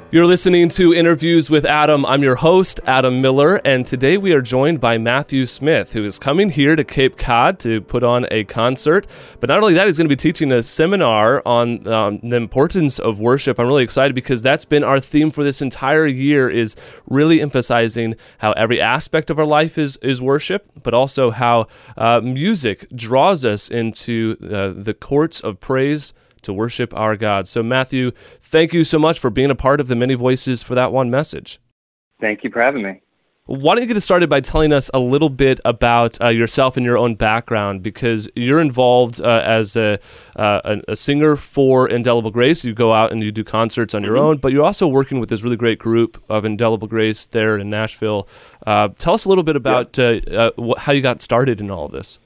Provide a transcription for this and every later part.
You're listening to Interviews with Adam. I'm your host, Adam Miller, and today we are joined by Matthew Smith, who is coming here to Cape Cod to put on a concert. But not only that, he's going to be teaching a seminar on the importance of worship. I'm really excited because that's been our theme for this entire year, is really emphasizing how every aspect of our life is worship, but also how music draws us into the courts of praise to worship our God. So Matthew, thank you so much for being a part of the Many Voices for That One message. Thank you for having me. Why don't you get us started by telling us a little bit about yourself and your own background, because you're involved as a singer for Indelible Grace. You go out and you do concerts on your own, but you're also working with this really great group of Indelible Grace there in Nashville. Tell us a little bit about how you got started in all of this.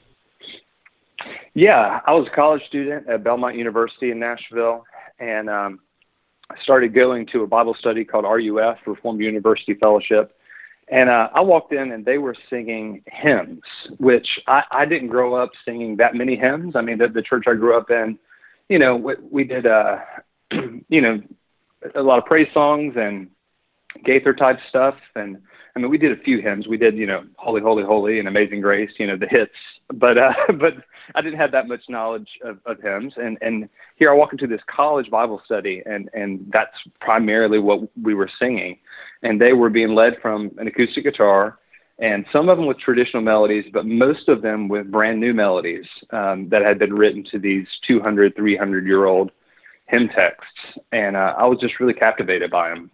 Yeah, I was a college student at Belmont University in Nashville, and I started going to a Bible study called RUF, Reformed University Fellowship. And I walked in, and they were singing hymns, which I didn't grow up singing that many hymns. I mean, the church I grew up in, we did, a lot of praise songs and Gaither type stuff. And I mean, we did a few hymns. We did, Holy, Holy, Holy and Amazing Grace, the hits. But I didn't have that much knowledge of hymns. And here I walk into this college Bible study, and that's primarily what we were singing. And they were being led from an acoustic guitar, and some of them with traditional melodies, but most of them with brand new melodies that had been written to these 200, 300-year-old hymn texts. And I was just really captivated by them.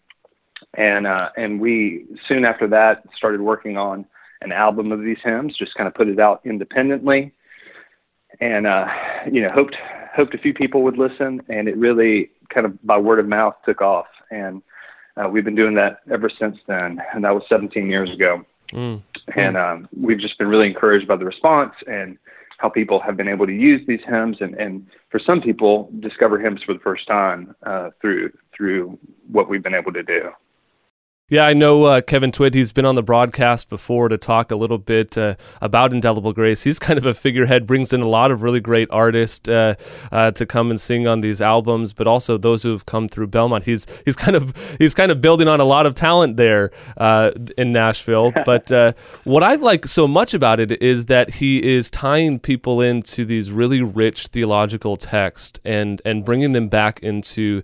And we, soon after that, started working on an album of these hymns, just kind of put it out independently, and hoped a few people would listen, and it really kind of by word of mouth took off, and we've been doing that ever since then, and that was 17 years ago. And we've just been really encouraged by the response and how people have been able to use these hymns, and for some people discover hymns for the first time through what we've been able to do. Yeah, I know Kevin Twitt. He's been on the broadcast before to talk a little bit about Indelible Grace. He's kind of a figurehead, brings in a lot of really great artists to come and sing on these albums, but also those who have come through Belmont. He's kind of building on a lot of talent there in Nashville. But what I like so much about it is that he is tying people into these really rich theological texts and bringing them back into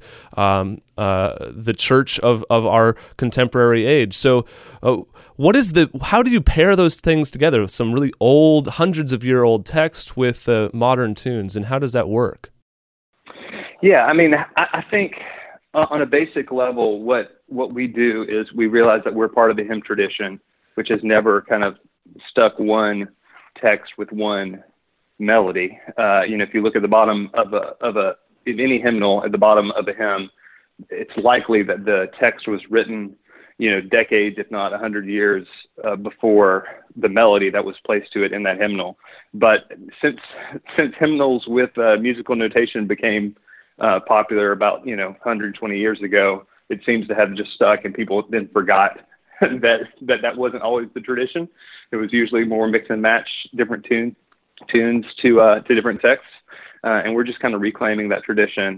the church of our contemporary age. So how do you pair those things together? Some really old, hundreds of year old text with modern tunes, and how does that work? Yeah, I mean, I think on a basic level, what we do is we realize that we're part of the hymn tradition, which has never kind of stuck one text with one melody. If you look at the bottom of any hymnal, at the bottom of a hymn, it's likely that the text was written, decades, if not 100 years before the melody that was placed to it in that hymnal. But since hymnals with musical notation became popular about 120 years ago, it seems to have just stuck, and people then forgot that wasn't always the tradition. It was usually more mix and match different tunes to different texts, and we're just kind of reclaiming that tradition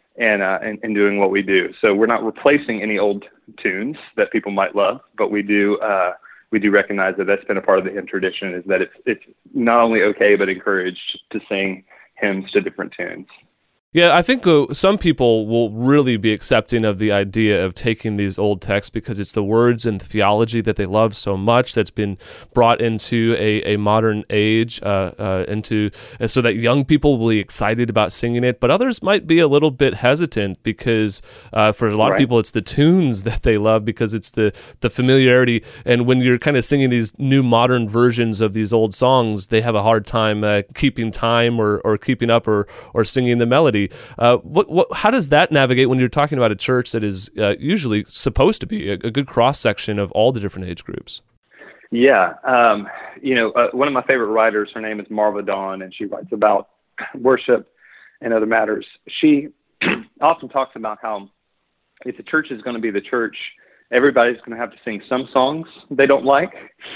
and doing what we do. So we're not replacing any old tunes that people might love, but we do recognize that that's been a part of the hymn tradition, is that it's not only okay but encouraged to sing hymns to different tunes. Yeah, I think some people will really be accepting of the idea of taking these old texts because it's the words and the theology that they love so much that's been brought into a modern age, so that young people will be excited about singing it. But others might be a little bit hesitant because for a lot of people, it's the tunes that they love because it's the familiarity. And when you're kind of singing these new modern versions of these old songs, they have a hard time keeping time or keeping up or singing the melody. How does that navigate when you're talking about a church that is usually supposed to be a good cross-section of all the different age groups? Yeah. One of my favorite writers, her name is Marva Dawn, and she writes about worship and other matters. She often talks about how if the church is going to be the church, everybody's going to have to sing some songs they don't like.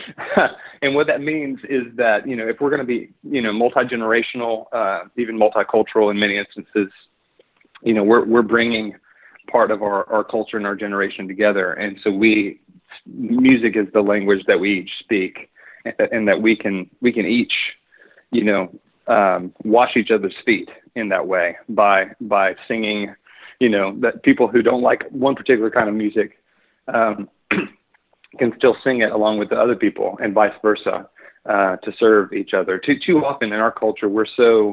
And what that means is that, if we're going to be, multi-generational, even multicultural in many instances, we're bringing part of our culture and our generation together. And so music is the language that we each speak, and that we can each, wash each other's feet in that way by singing, that people who don't like one particular kind of music can still sing it along with the other people, and vice versa, to serve each other. Too often in our culture, we're so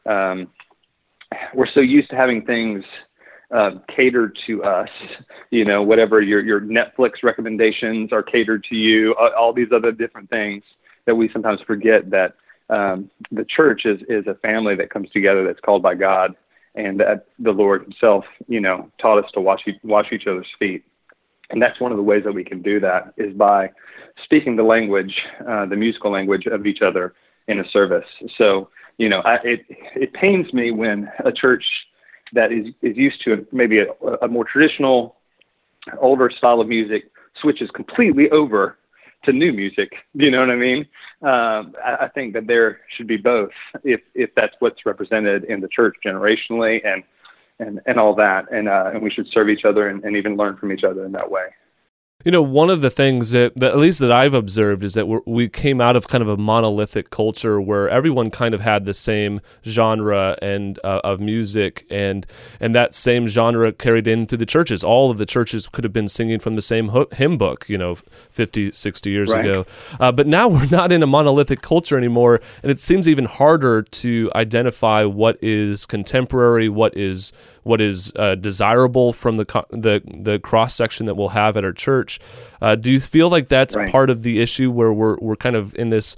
used to having things catered to us, whatever your Netflix recommendations are catered to you, all these other different things, that we sometimes forget that the church is a family that comes together, that's called by God, and that the Lord himself, taught us to wash each other's feet. And that's one of the ways that we can do that, is by speaking the language, the musical language of each other in a service. So, it pains me when a church that is used to maybe a more traditional, older style of music switches completely over to new music. Do you know what I mean? I think that there should be both, if that's what's represented in the church generationally and all that. And we should serve each other and even learn from each other in that way. One of the things that at least that I've observed is that we came out of kind of a monolithic culture where everyone kind of had the same genre and of music, and that same genre carried in through the churches. All of the churches could have been singing from the same hymn book, 50, 60 years right. ago. But now we're not in a monolithic culture anymore, and it seems even harder to identify what is contemporary, what is desirable from the cross section that we'll have at our church. Do you feel like that's right. part of the issue, where we're kind of in this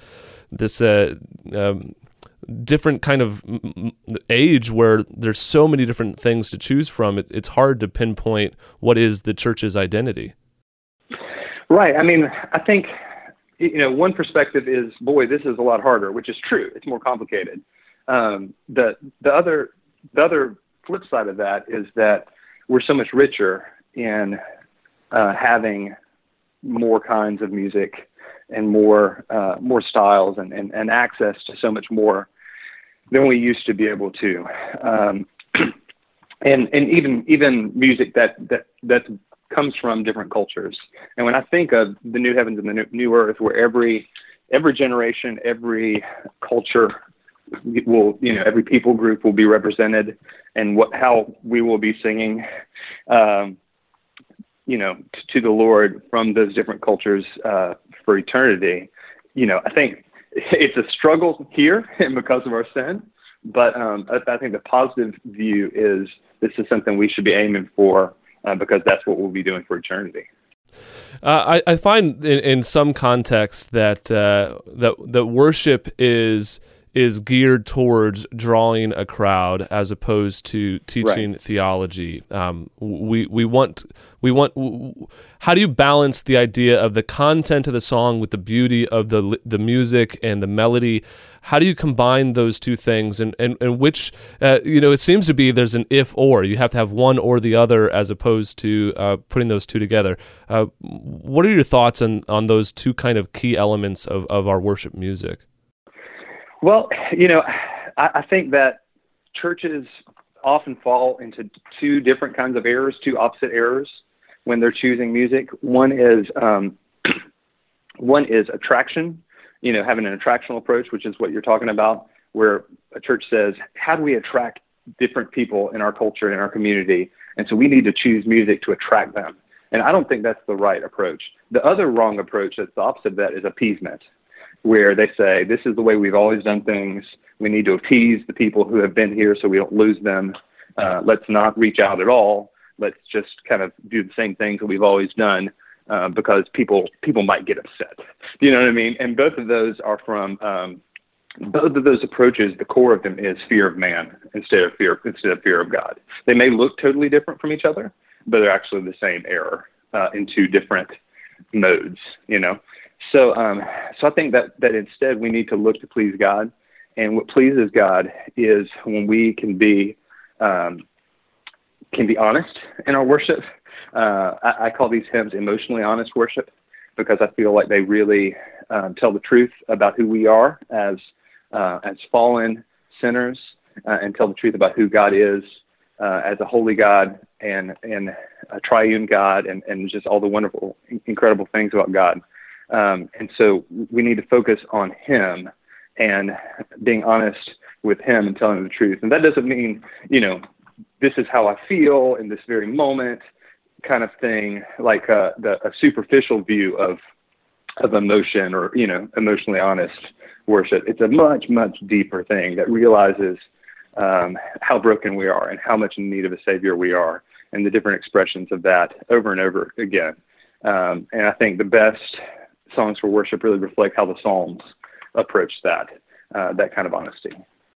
different kind of age where there's so many different things to choose from? It's hard to pinpoint what is the church's identity. Right. I mean, I think one perspective is, boy, this is a lot harder, which is true. It's more complicated. The other flip side of that is that we're so much richer in having more kinds of music and more styles and access to so much more than we used to be able to, and even music that comes from different cultures. And when I think of the new heavens and the new earth, where every generation, every culture will, every people group will be represented, and how we will be singing, to the Lord from those different cultures for eternity. I think it's a struggle here because of our sin, but I think the positive view is this is something we should be aiming for, because that's what we'll be doing for eternity. I find in some contexts that worship is geared towards drawing a crowd as opposed to teaching right. theology. We want. How do you balance the idea of the content of the song with the beauty of the music and the melody? How do you combine those two things? And which it seems to be there's an if or. You have to have one or the other as opposed to putting those two together. What are your thoughts on those two kind of key elements of our worship music? Well, I think that churches often fall into two different kinds of errors, two opposite errors when they're choosing music. One is attraction, having an attractional approach, which is what you're talking about, where a church says, how do we attract different people in our culture, in our community? And so we need to choose music to attract them. And I don't think that's the right approach. The other wrong approach that's the opposite of that is appeasement, where they say, this is the way we've always done things. We need to appease the people who have been here so we don't lose them. Let's not reach out at all. Let's just kind of do the same things that we've always done, because people might get upset. You know what I mean? And both of those are from both of those approaches. The core of them is fear of man instead of fear of God. They may look totally different from each other, but they're actually the same error in two different modes. So I think that instead we need to look to please God, and what pleases God is when we can be honest in our worship. I call these hymns emotionally honest worship, because I feel like they really tell the truth about who we are as fallen sinners, and tell the truth about who God is as a holy God and a triune God, and just all the wonderful, incredible things about God. And so we need to focus on Him and being honest with Him and telling Him the truth. And that doesn't mean, this is how I feel in this very moment kind of thing, like a superficial view of emotion or, emotionally honest worship. It's a much, much deeper thing that realizes how broken we are and how much in need of a Savior we are, and the different expressions of that over and over again. And I think the best songs for worship really reflect how the Psalms approach that kind of honesty.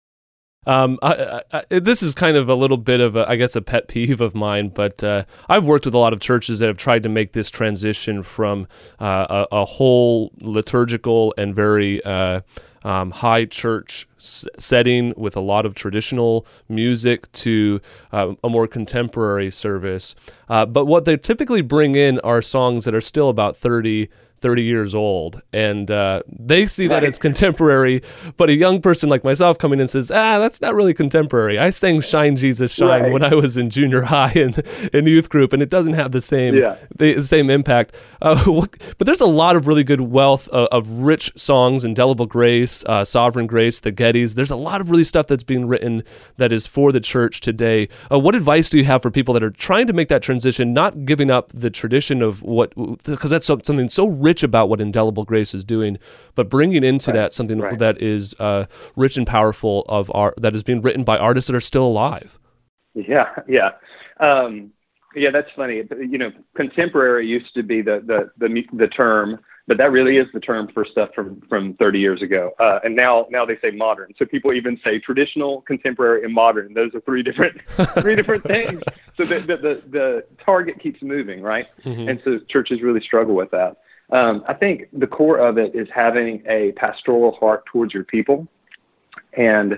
This is kind of a little bit of a pet peeve of mine, but I've worked with a lot of churches that have tried to make this transition from a whole liturgical and very high church setting with a lot of traditional music to a more contemporary service. But what they typically bring in are songs that are still about 30 years old, and they see that as contemporary, but a young person like myself coming in says, that's not really contemporary. I sang Shine Jesus Shine when I was in junior high and in youth group, and it doesn't have the same impact. But there's a lot of really good wealth of rich songs, Indelible Grace, Sovereign Grace, the Gettys. There's a lot of really stuff that's being written that is for the church today. What advice do you have for people that are trying to make that transition, not giving up the tradition of because that's something so rich about what Indelible Grace is doing, but bringing into that something that is rich and powerful of art that is being written by artists that are still alive? Yeah, that's funny. Contemporary used to be the term, but that really is the term for stuff from 30 years ago. And now they say modern. So people even say traditional, contemporary, and modern. Those are three different things. So the target keeps moving, right? Mm-hmm. And so churches really struggle with that. I think the core of it is having a pastoral heart towards your people, and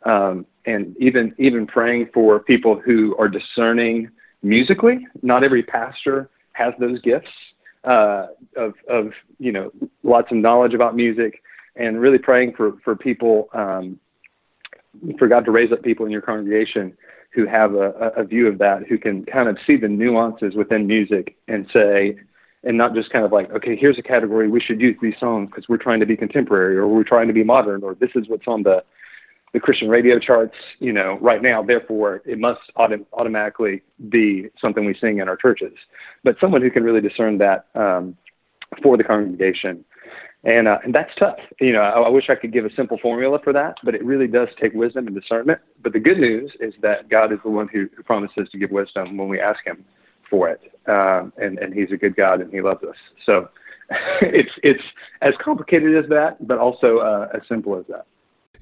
even praying for people who are discerning musically. Not every pastor has those gifts of lots of knowledge about music, and really praying for people, for God to raise up people in your congregation who have a view of that, who can kind of see the nuances within music and say, and not just kind of like, okay, here's a category, we should use these songs because we're trying to be contemporary, or we're trying to be modern, or this is what's on the Christian radio charts, right now, therefore it must automatically be something we sing in our churches. But someone who can really discern that for the congregation. And that's tough. I wish I could give a simple formula for that, but it really does take wisdom and discernment. But the good news is that God is the one who promises to give wisdom when we ask Him for it, and He's a good God and He loves us. So it's as complicated as that, but also as simple as that.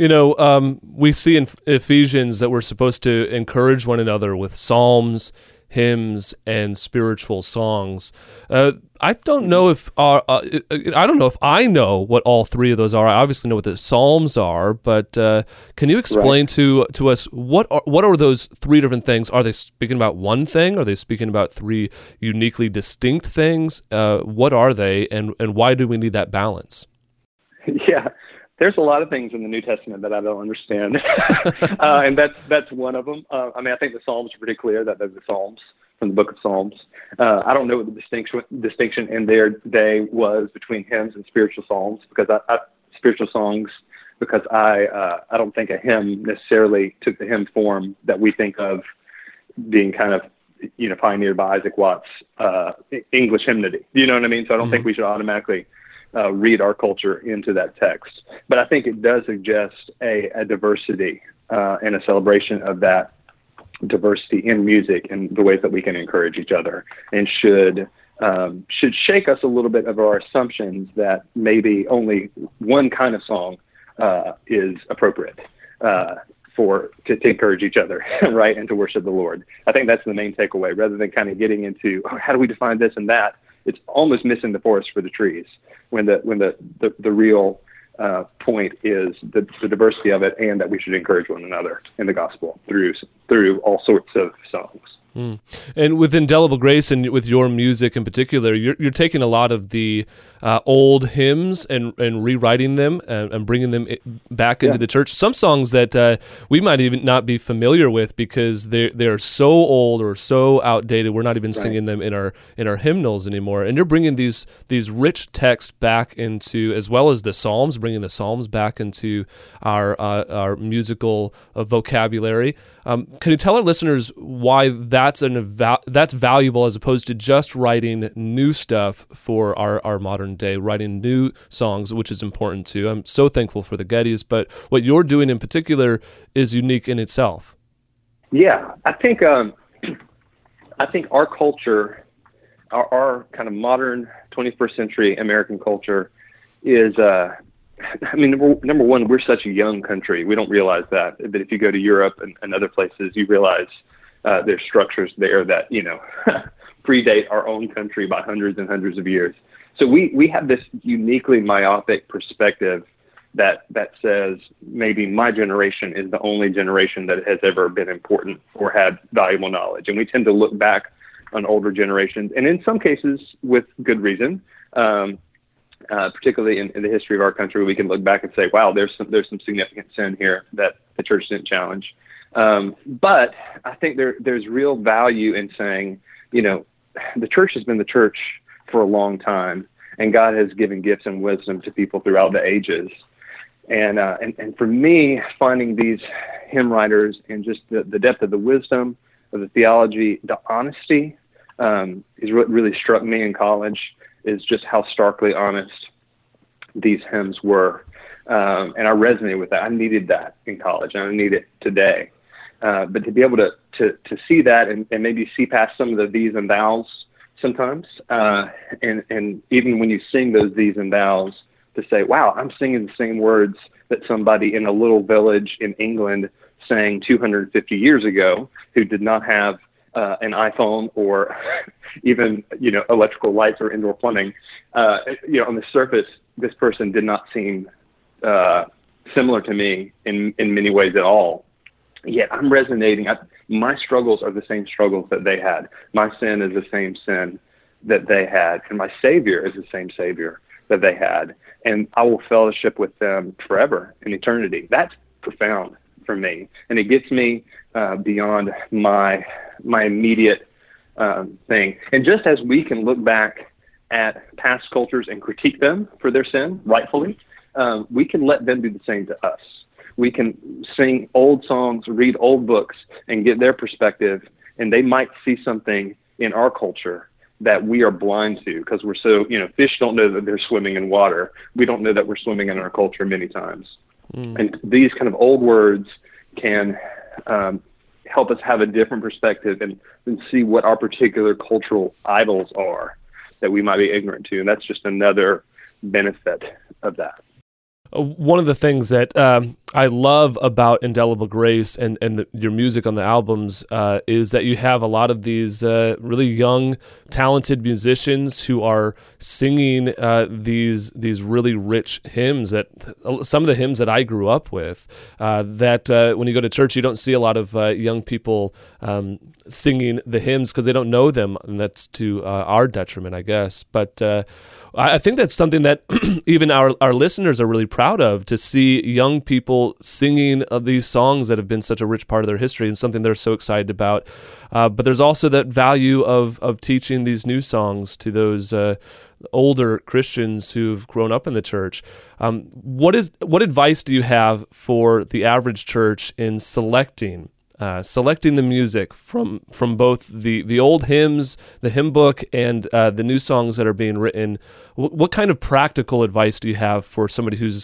We see in Ephesians that we're supposed to encourage one another with psalms, hymns, and spiritual songs. I don't know if I know what all three of those are. I obviously know what the psalms are, but can you explain to us what are those three different things? Are they speaking about one thing? Are they speaking about three uniquely distinct things? What are they, and why do we need that balance? Yeah. There's a lot of things in the New Testament that I don't understand, and that's one of them. I think the Psalms are pretty clear that they're the Psalms from the book of Psalms. I don't know what the distinction in their day was between hymns and spiritual songs, because spiritual songs, because I don't think a hymn necessarily took the hymn form that we think of being kind of pioneered by Isaac Watts' English hymnody. You know what I mean? So I don't think we should automatically read our culture into that text. But I think it does suggest a diversity and a celebration of that diversity in music and the ways that we can encourage each other, and should shake us a little bit of our assumptions that maybe only one kind of song is appropriate to encourage each other, right, and to worship the Lord. I think that's the main takeaway, rather than kind of getting into how do we define this and that. It's almost missing the forest for the trees, when the real point is the diversity of it, and that we should encourage one another in the gospel through all sorts of songs. Mm. And with Indelible Grace and with your music in particular, you're taking a lot of the old hymns and rewriting them and bringing them back into the church. Some songs that we might even not be familiar with because they're so old or so outdated. We're not even singing them in our hymnals anymore. And you're bringing these rich texts back into, as well as the Psalms, bringing the Psalms back into our musical vocabulary. Can you tell our listeners why that's valuable as opposed to just writing new stuff for our modern day, writing new songs, which is important too. I'm so thankful for the Gettys, but what you're doing in particular is unique in itself. Yeah, I think our culture, our kind of modern 21st century American culture is, number one, we're such a young country. We don't realize that. But if you go to Europe and other places, you realize there's structures there that, predate our own country by hundreds and hundreds of years. So we have this uniquely myopic perspective that says maybe my generation is the only generation that has ever been important or had valuable knowledge. And we tend to look back on older generations, and in some cases with good reason. Particularly in the history of our country, we can look back and say, wow, there's some significant sin here that the church didn't challenge. But I think there's real value in saying, the church has been the church for a long time, and God has given gifts and wisdom to people throughout the ages. And for me, finding these hymn writers and just the depth of the wisdom, of the theology, the honesty is what really struck me in college, is just how starkly honest these hymns were. And I resonated with that. I needed that in college, and I need it today. But to be able to see that and maybe see past some of the these and thous sometimes, and even when you sing those these and thous, to say, wow, I'm singing the same words that somebody in a little village in England sang 250 years ago who did not have an iPhone or even, electrical lights or indoor plumbing. On the surface, this person did not seem similar to me in many ways at all. Yet I'm resonating. My struggles are the same struggles that they had. My sin is the same sin that they had. And my Savior is the same Savior that they had. And I will fellowship with them forever in eternity. That's profound for me. And it gets me beyond my immediate thing. And just as we can look back at past cultures and critique them for their sin, rightfully, we can let them do the same to us. We can sing old songs, read old books, and get their perspective, and they might see something in our culture that we are blind to because we're so, fish don't know that they're swimming in water. We don't know that we're swimming in our culture many times. And these kind of old words can help us have a different perspective and see what our particular cultural idols are that we might be ignorant to. And that's just another benefit of that. One of the things that I love about Indelible Grace and your music on the albums is that you have a lot of these really young, talented musicians who are singing these really rich hymns, that some of the hymns that I grew up with, that when you go to church, you don't see a lot of young people singing the hymns because they don't know them, and that's to our detriment, I guess. But I think that's something that even our listeners are really proud of, to see young people singing these songs that have been such a rich part of their history and something they're so excited about. But there's also that value of teaching these new songs to those older Christians who've grown up in the church. What advice do you have for the average church in selecting the music from both the old hymns, the hymn book, and the new songs that are being written? What kind of practical advice do you have for somebody who's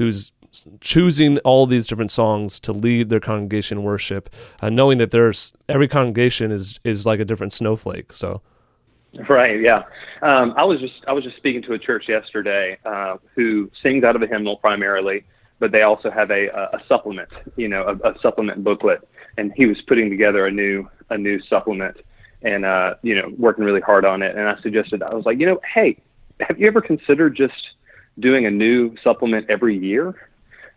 choosing all these different songs to lead their congregation worship, knowing that every congregation is like a different snowflake? So, right, yeah. I was just speaking to a church yesterday who sings out of a hymnal primarily, but they also have a supplement, a supplement booklet. And he was putting together a new supplement and, working really hard on it. And I suggested, I was like, hey, have you ever considered just doing a new supplement every year?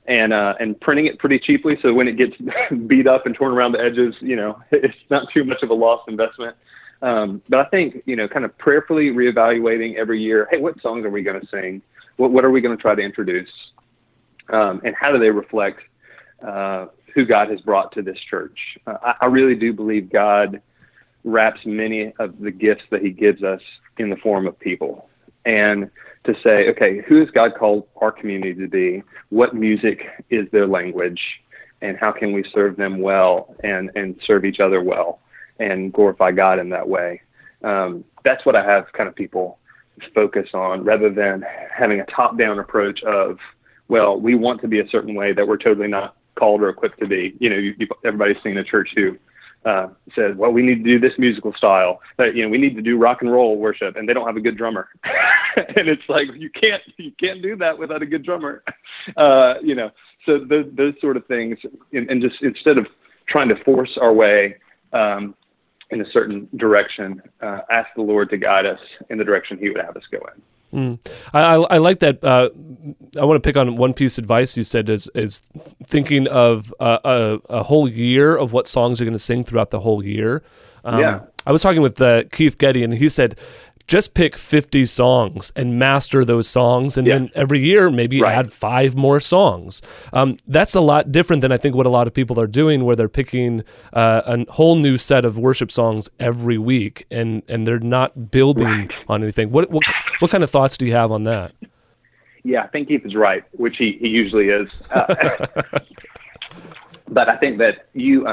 and printing it pretty cheaply. So when it gets beat up and torn around the edges, it's not too much of a lost investment. But I think, kind of prayerfully reevaluating every year, hey, what songs are we going to sing? What are we going to try to introduce? And how do they reflect who God has brought to this church? I really do believe God wraps many of the gifts that he gives us in the form of people. And to say, okay, who has God called our community to be? What music is their language? And how can we serve them well and serve each other well and glorify God in that way? That's what I have kind of people focus on, rather than having a top-down approach of, well, we want to be a certain way that we're totally not called or equipped to be. Everybody's seen a church who says, well, we need to do this musical style. We need to do rock and roll worship, and they don't have a good drummer. And it's like, you can't do that without a good drummer. So those sort of things, and just instead of trying to force our way in a certain direction, ask the Lord to guide us in the direction he would have us go in. I like that. I want to pick on one piece of advice you said is thinking of a whole year of what songs you're going to sing throughout the whole year. I was talking with Keith Getty, and he said, just pick 50 songs and master those songs, and then every year maybe add 5 more songs. That's a lot different than I think what a lot of people are doing, where they're picking a whole new set of worship songs every week, and they're not building on anything. What kind of thoughts do you have on that? Yeah, I think Keith is right, which he usually is. But I think that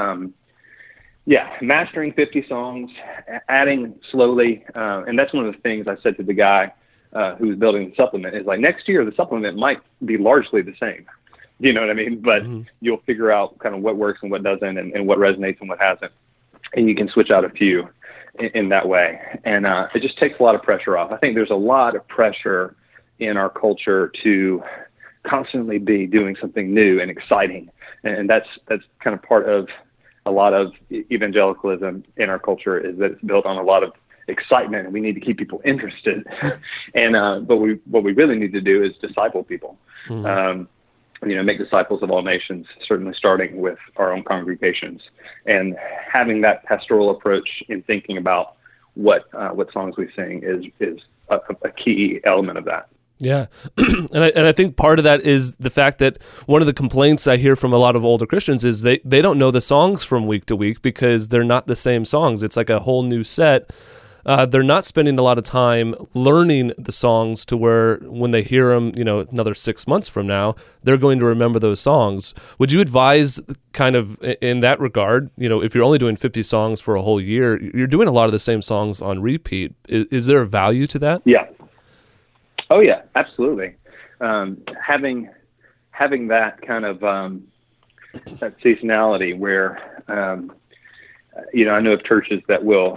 mastering 50 songs, adding slowly, and that's one of the things I said to the guy who was building the supplement, is like, next year the supplement might be largely the same. You know what I mean? But you'll figure out kind of what works and what doesn't, and what resonates and what hasn't. And you can switch out a few in that way. And it just takes a lot of pressure off. I think there's a lot of pressure in our culture to constantly be doing something new and exciting. And that's kind of part of a lot of evangelicalism in our culture, is that it's built on a lot of excitement, and we need to keep people interested. And but what we really need to do is disciple people. Make disciples of all nations, certainly starting with our own congregations, and having that pastoral approach in thinking about what songs we sing is a key element of that. Yeah, and I think part of that is the fact that one of the complaints I hear from a lot of older Christians is they don't know the songs from week to week because they're not the same songs. It's like a whole new set. They're not spending a lot of time learning the songs to where when they hear them, another 6 months from now, they're going to remember those songs. Would you advise kind of in that regard, if you're only doing 50 songs for a whole year, you're doing a lot of the same songs on repeat. Is there a value to that? Yeah. Oh yeah, absolutely. Having that kind of that seasonality where I know of churches that will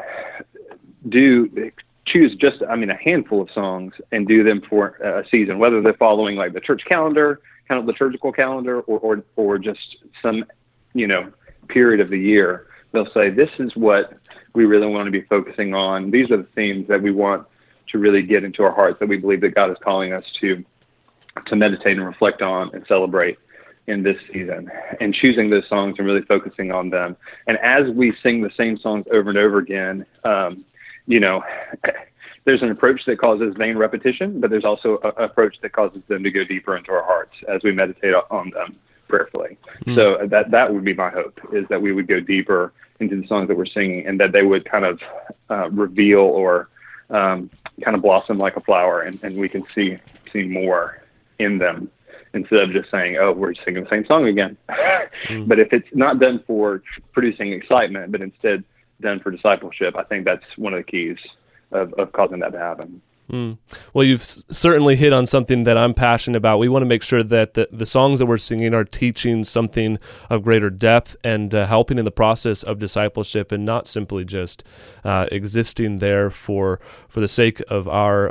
choose just a handful of songs and do them for a season, whether they're following like the church calendar, kind of liturgical calendar, or just some period of the year. They'll say, this is what we really want to be focusing on. These are the themes that we want to really get into our hearts, that we believe that God is calling us to meditate and reflect on and celebrate in this season, and choosing those songs and really focusing on them. And as we sing the same songs over and over again, there's an approach that causes vain repetition, but there's also an approach that causes them to go deeper into our hearts as we meditate on them prayerfully. So that would be my hope, is that we would go deeper into the songs that we're singing, and that they would kind of reveal or kind of blossom like a flower, and we can see more in them, instead of just saying, oh, we're singing the same song again. But if it's not done for producing excitement, but instead done for discipleship, I think that's one of the keys of causing that to happen. Well, you've certainly hit on something that I'm passionate about. We want to make sure that the songs that we're singing are teaching something of greater depth and helping in the process of discipleship, and not simply just existing there for the sake of our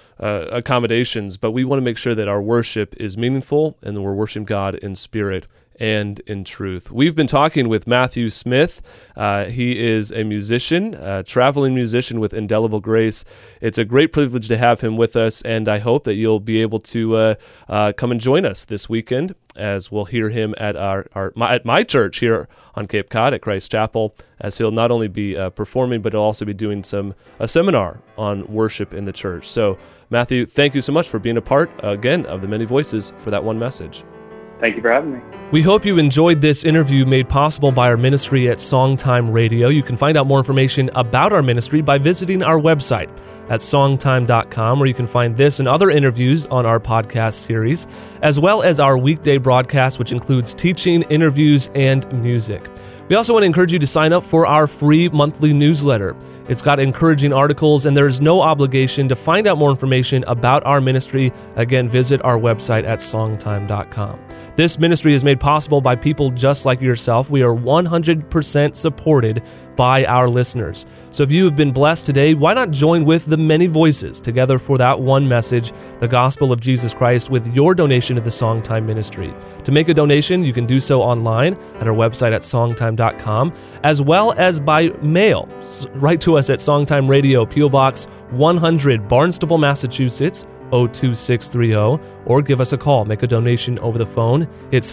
accommodations. But we want to make sure that our worship is meaningful and that we're worshiping God in spirit and in truth. We've been talking with Matthew Smith. He is a musician, a traveling musician with Indelible Grace. It's a great privilege to have him with us, and I hope that you'll be able to come and join us this weekend as we'll hear him at at my church here on Cape Cod at Christ Chapel, as he'll not only be performing, but he'll also be doing a seminar on worship in the church. So, Matthew, thank you so much for being a part, again, of the Many Voices for that one message. Thank you for having me. We hope you enjoyed this interview made possible by our ministry at Songtime Radio. You can find out more information about our ministry by visiting our website at songtime.com, where you can find this and other interviews on our podcast series, as well as our weekday broadcast, which includes teaching, interviews, and music. We also want to encourage you to sign up for our free monthly newsletter. It's got encouraging articles, and there's no obligation. To find out more information about our ministry, again, visit our website at songtime.com. This ministry is made possible by people just like yourself. We are 100% supported by our listeners. So if you have been blessed today, why not join with the Many Voices together for that one message, the gospel of Jesus Christ, with your donation to the Songtime ministry. To make a donation, you can do so online at our website at songtime.com, as well as by mail. Write to us at Songtime Radio, P.O. Box 100, Barnstable, Massachusetts, 02630, or give us a call. Make a donation over the phone. It's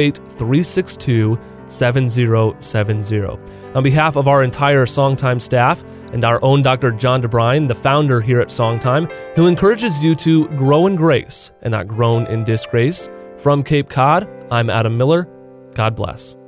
508-362-7070. On behalf of our entire Songtime staff and our own Dr. John DeBrine, the founder here at Songtime, who encourages you to grow in grace and not groan in disgrace, from Cape Cod, I'm Adam Miller. God bless.